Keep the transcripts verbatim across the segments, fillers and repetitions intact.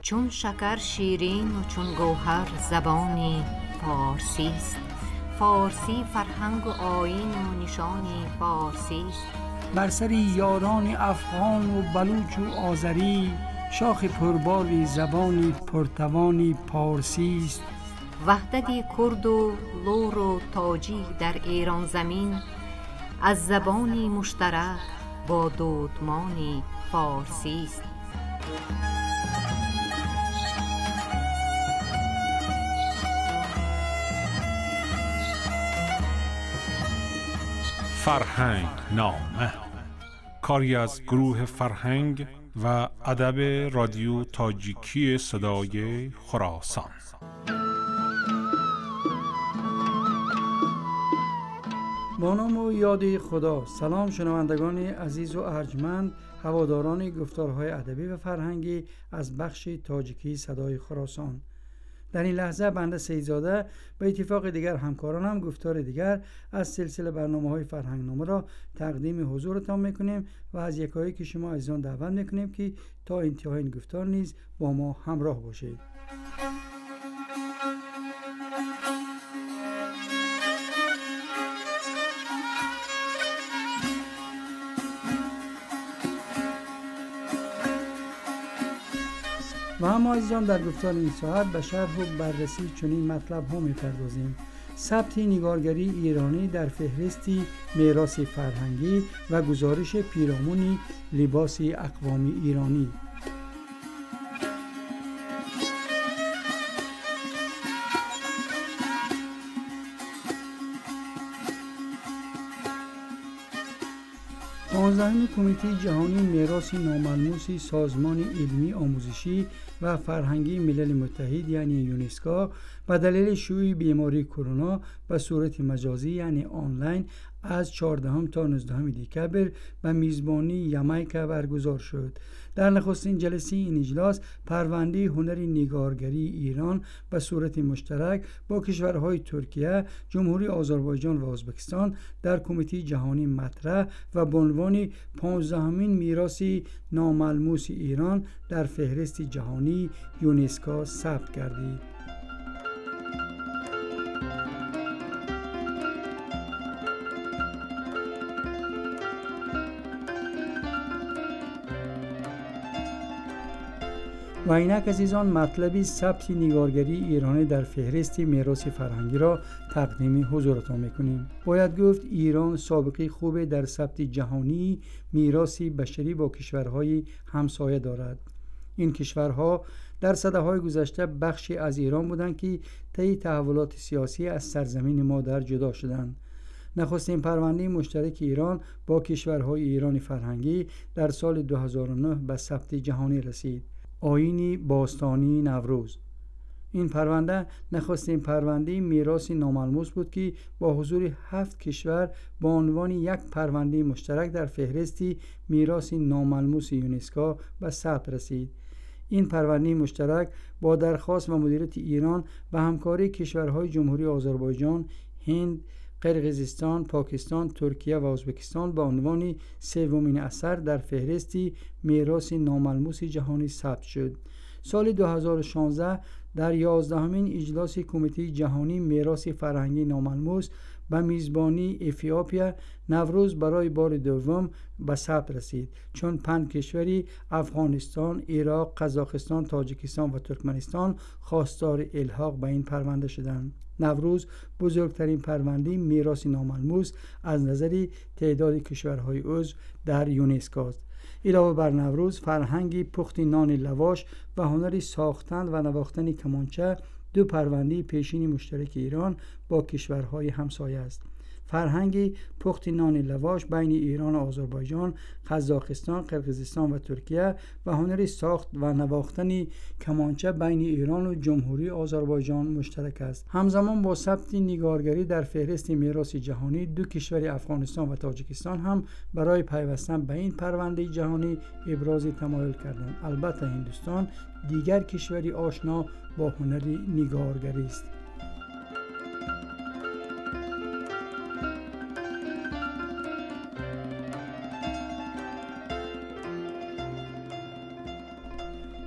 چون شکر شیرین و چون گوهر زبانی فارسی است. فارسی فرهنگ و آیین و نشانی فارسی است. بر سر یاران افغان و بلوچ و آذری، شاخ پرباری زبانی پرتوانی پارسی است. وحدت کرد و لور و تاجی در ایران زمین، از زبانی مشترک با دودمانی فارسی است. فرهنگ نامه، کاری از گروه فرهنگ و ادب رادیو تاجیکی صدای خراسان. با نام و یاد خدا. سلام شنوندگان عزیز و ارجمند، هواداران گفتارهای ادبی و فرهنگی از بخش تاجیکی صدای خراسان. در این لحظه بنده سیدزاده به اتفاق دیگر همکارانم گفتار دیگر از سلسله برنامه‌های فرهنگنامه را تقدیم حضورتان میکنیم و از یکایی که شما عزیزان دعوت میکنیم که تا انتهای این گفتار نیز با ما همراه باشید. و اما عزیزان در گفتار این ساعت به شرح و بررسی چنین مطلب ها می‌پردازیم: ثبت نگارگری ایرانی در فهرستی میراث فرهنگی و گزارش پیرامون لباس اقوام ایرانی. پانزدهمین کمیته جهانی میراث ناملموس سازمان علمی آموزشی و فرهنگی ملل متحد یعنی یونسکو به دلیل شیوع بیماری کرونا به صورت مجازی یعنی آنلاین از چهاردهم تا نوزدهم دکبر به میزبانی یامایکا برگزار شد. در نخستین جلسه این اجلاس پرونده هنر نگارگری ایران به صورت مشترک با کشورهای ترکیه، جمهوری آذربایجان و ازبکستان در کمیته جهانی مطرح و به عنوان پانزدهمین میراث ناملموس ایران در فهرست جهانی یونسکو ثبت گردید. و اینک عزیزان مطلبی ثبت نگارگری ایرانی در فهرست میراث فرهنگی را تقدیم حضورتان میکنیم. باید گفت ایران سابقه خوب در ثبت جهانی میراث بشری با کشورهای همسایه دارد. این کشورها در سده‌های گذشته بخشی از ایران بودند که طی تحولات سیاسی از سرزمین مادر جدا شدند. نخستین پرونده مشترک ایران با کشورهای ایران فرهنگی در سال دو هزار و نه به ثبت جهانی رسید. آیین باستانی نوروز. این پرونده نخستین پرونده میراث ناملموس بود که با حضور هفت کشور با عنوان یک پرونده مشترک در فهرست میراث ناملموس یونسکو به ثبت رسید. این پرونده مشترک با درخواست و مدیریت ایران و همکاری کشورهای جمهوری آذربایجان، هند، قرقیزستان، پاکستان، ترکیه و ازبکستان با عنوان سومین اثر در فهرست میراث ناملموس جهانی ثبت شد. سال دو هزار و شانزده در یازدهمین اجلاس کمیته جهانی میراث فرهنگی ناملموس به میزبانی افیوپیا نوروز برای بار دوم به ثبت رسید، چون پنج کشوری افغانستان، عراق، قزاقستان، تاجیکستان و ترکمنستان خواستار الحاق به این پرونده شدند. نوروز بزرگترین پرونده میراث ناملموس از نظر تعداد کشورهای عضو در یونسکو است. علاوه بر نوروز، فرهنگ پخت نان لواش و هنر ساختن و نواختن کمانچه دو پرونده پیشین مشترک ایران با کشورهای همسایه است. فرهنگ پخت نان لواش بین ایران و آذربایجان، قزاقستان، قرقیزستان و ترکیه و هنر ساخت و نواختن کمانچه بین ایران و جمهوری آذربایجان مشترک است. همزمان با ثبت نگارگری در فهرست میراث جهانی، دو کشور افغانستان و تاجیکستان هم برای پیوستن به این پرونده جهانی ابراز تمایل کردند. البته هندوستان دیگر کشوری آشنا با هنر نگارگری است.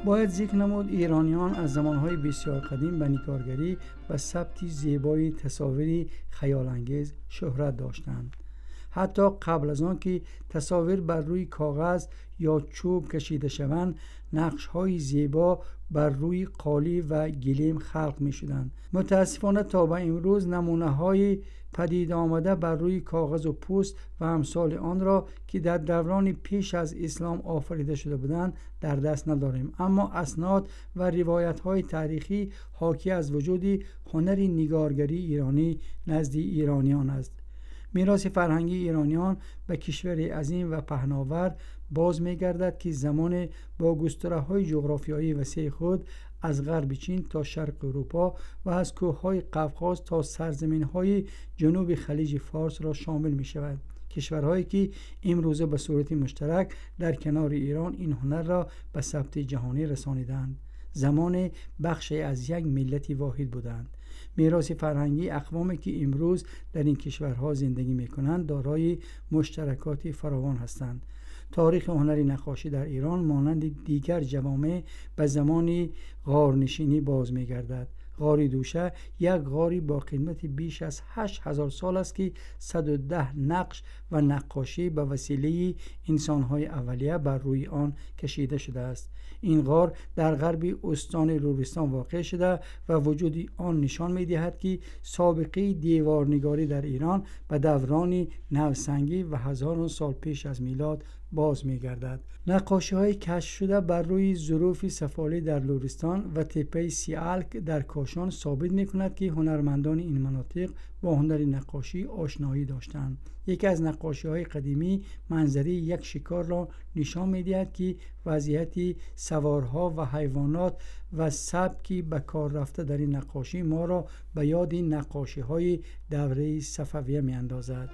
باید ذکر نمود ایرانیان از زمانهای بسیار قدیم به نگارگری و ثبت زیبای تصاویری خیالانگیز شهرت داشتند. حتی قبل از آن که تصاویر بر روی کاغذ یا چوب کشیده شوند، نقش‌های زیبا بر روی قالی و گلیم خلق می‌شدند. متاسفانه تا به امروز نمونه‌های پدید آمده بر روی کاغذ و پوست و امثال آن را که در دوران پیش از اسلام آفریده شده بودند در دست نداریم، اما اسناد و روایت‌های تاریخی حاکی از وجود هنر نگارگری ایرانی نزد ایرانیان است. میراث فرهنگی ایرانیان به کشوری عظیم و پهناور باز می‌گردد که زمان با گستره‌های جغرافیایی وسیع خود از غرب چین تا شرق اروپا و از کوه‌های قفقاز تا سرزمین‌های جنوب خلیج فارس را شامل می‌شود. کشورهایی که امروزه به صورت مشترک در کنار ایران این هنر را به ثبت جهانی رسانیدند. زمان بخشی از یک ملت واحد بودند. میراث فرهنگی اقوامی که امروز در این کشورها زندگی می‌کنند دارای مشترکات فراوان هستند. تاریخ هنر نقاشی در ایران مانند دیگر جوامع به زمان غارنشینی باز می‌گردد. غار دوشه یک غاری با قیمت بیش از هشت هزار سال است که صد و ده نقش و نقاشی به وسیله انسان‌های اولیه بر روی آن کشیده شده است. این غار در غرب استان لرستان واقع شده و وجود آن نشان می‌دهد که سابقه دیوارنگاری در ایران به دوران نوسنگی و هزاران سال پیش از میلاد باز می‌گردد. نقاشی‌های کشف شده بر روی ظروف سفالی در لرستان و تپه سیالک در کاشان ثابت می‌کند که هنرمندان این مناطق با هنر نقاشی آشنایی داشتند. یکی از نقاشی‌های قدیمی منظره یک شکار را نشان می‌دهد که وضعیت سوارها و حیوانات و سبکی به کار رفته در این نقاشی ما را به یاد نقاشی‌های دوره صفویه می‌اندازد.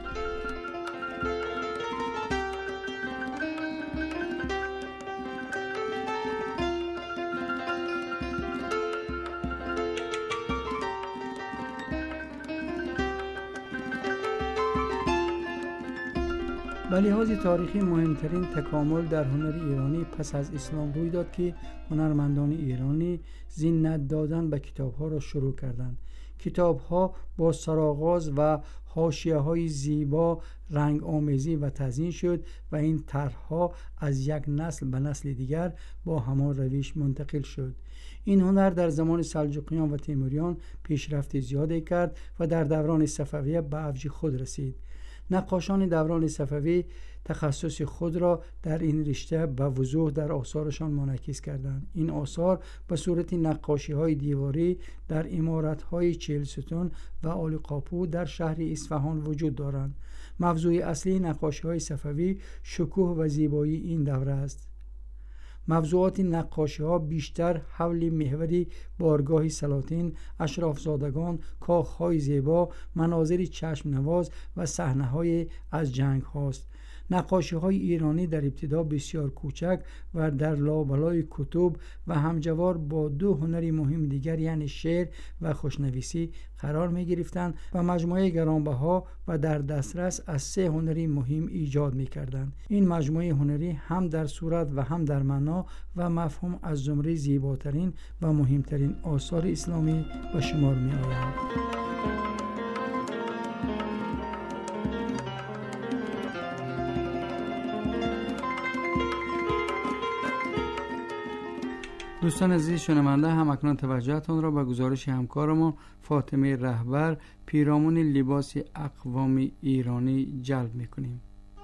به لحاظ تاریخی مهمترین تکامل در هنر ایرانی پس از اسلام روی داد که هنرمندان ایرانی زینت دادن به کتاب‌ها را شروع کردند. کتاب‌ها با سرآغاز و حاشیه‌های زیبا رنگ آمیزی و تزیین شد و این طرح‌ها از یک نسل به نسل دیگر با همان روش منتقل شد. این هنر در زمان سلجوقیان و تیموریان پیشرفت زیادی کرد و در دوران صفویه به اوج خود رسید. نقاشان دوران صفوی تخصص خود را در این رشته به وضوح در آثارشان منعکس کردند. این آثار به صورت نقاشی‌های دیواری در عمارت‌های چهل ستون و آل قاپو در شهر اصفهان وجود دارند. موضوع اصلی نقاشی‌های صفوی شکوه و زیبایی این دوره است. موضوعات نقاشی‌ها بیشتر حول محور بارگاه سلاطین، اشرافزادگان، کاخ‌های زیبا، مناظر چشم نواز و صحنه‌های از جنگ هاست. نقاشی‌های ایرانی در ابتدا بسیار کوچک و در لابلای کتب و همجوار با دو هنری مهم دیگر یعنی شعر و خوشنویسی قرار می‌گرفتند و مجموعه گرانبها و در دسترس از سه هنری مهم ایجاد می‌کردند. این مجموعه هنری هم در صورت و هم در معنا و مفهوم از زمره زیباترین و مهمترین آثار اسلامی به شمار می‌آیند. دوستان عزیز شنونده، هم اکنون توجهتان را به گزارش همکارمان فاطمه رهبر پیرامون لباس اقوام ایرانی جلب می‌کنیم.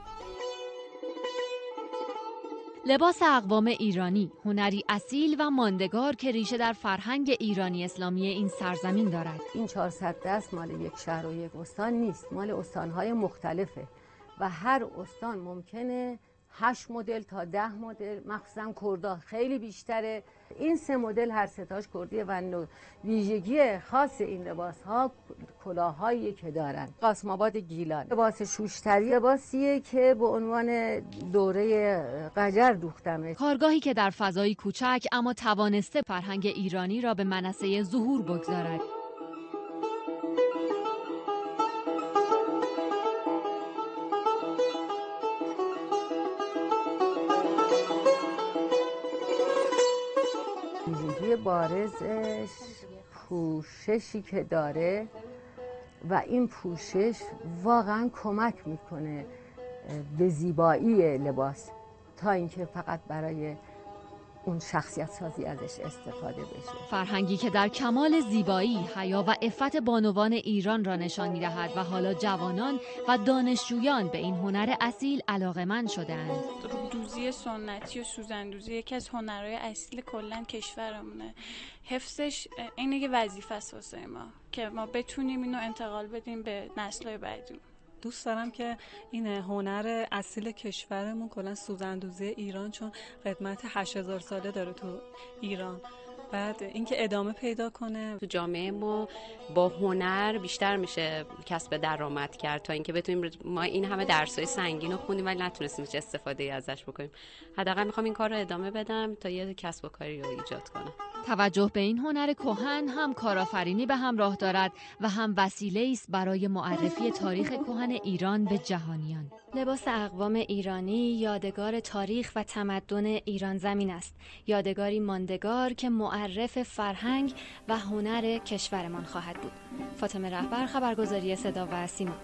لباس اقوام ایرانی هنری اصیل و ماندگار که ریشه در فرهنگ ایرانی اسلامی این سرزمین دارد. این چهارصد دست مال یک شهر و یک استان نیست، مال استان‌های مختلفه و هر استان ممکنه هشت مدل تا ده مدل، مخصوصا کردا خیلی بیشتره. این سه مدل هر ستاش کردیه و ویژگی خاص این لباس ها کلاهایی که دارن. قاسم آباد گیلان لباس شوشتری لباسیه که به عنوان دوره قجر دوختمه. کارگاهی که در فضایی کوچک اما توانسته فرهنگ ایرانی را به منصه ظهور بگذارد. ویژگی بارزش پوششی که داره و این پوشش واقعا کمک میکنه به زیبایی لباس تا اینکه فقط برای اون شخصیت سازی ازش استفاده بشه. فرهنگی که در کمال زیبایی، حیا و عفت بانوان ایران را نشان می‌دهد و حالا جوانان و دانشجویان به این هنر اصیل علاقه‌مند شده‌اند. رودوزی سنتی و سوزندوزی یکی از هنرهای اصیل کلاً کشورمونه. حفظش اینه که وظیفه است واسه ما که ما بتونیم اینو انتقال بدیم به نسل‌های بعدی. دوست دارم که این هنر اصیل کشورمون کلا سوزندوزی ایران، چون قدمت هشت هزار ساله داره تو ایران، بعد اینکه ادامه پیدا کنه. تو جامعه ما با هنر بیشتر میشه کسب درآمد کرد تا اینکه بتونیم ما این همه درسای سنگین رو خوندیم ولی نتونستیم هیچ استفاده ازش بکنیم. حداقل میخوام این کار رو ادامه بدم تا یه کسب و کاری رو ایجاد کنم. توجه به این هنر کهن هم کارآفرینی به همراه دارد و هم وسیله است برای معرفی تاریخ کهن ایران به جهانیان. لباس اقوام ایرانی یادگار تاریخ و تمدن ایران زمین است. یادگاری ماندگار که معرف فرهنگ و هنر کشورمان خواهد بود. فاطمه رهبر، خبرگزاری صدا و سیما.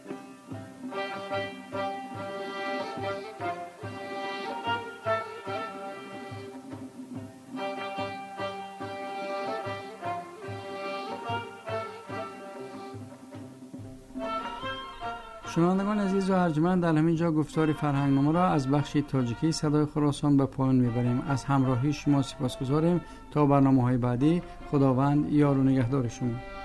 شنوندگان عزیز و ارجمند، در همین جا گفتار فرهنگنامه را از بخش تاجیکی صدای خراسان به پایان میبریم. از همراهی شما سپاسگزاریم. تا برنامه‌های بعدی، خداوند یار و نگهدار شما.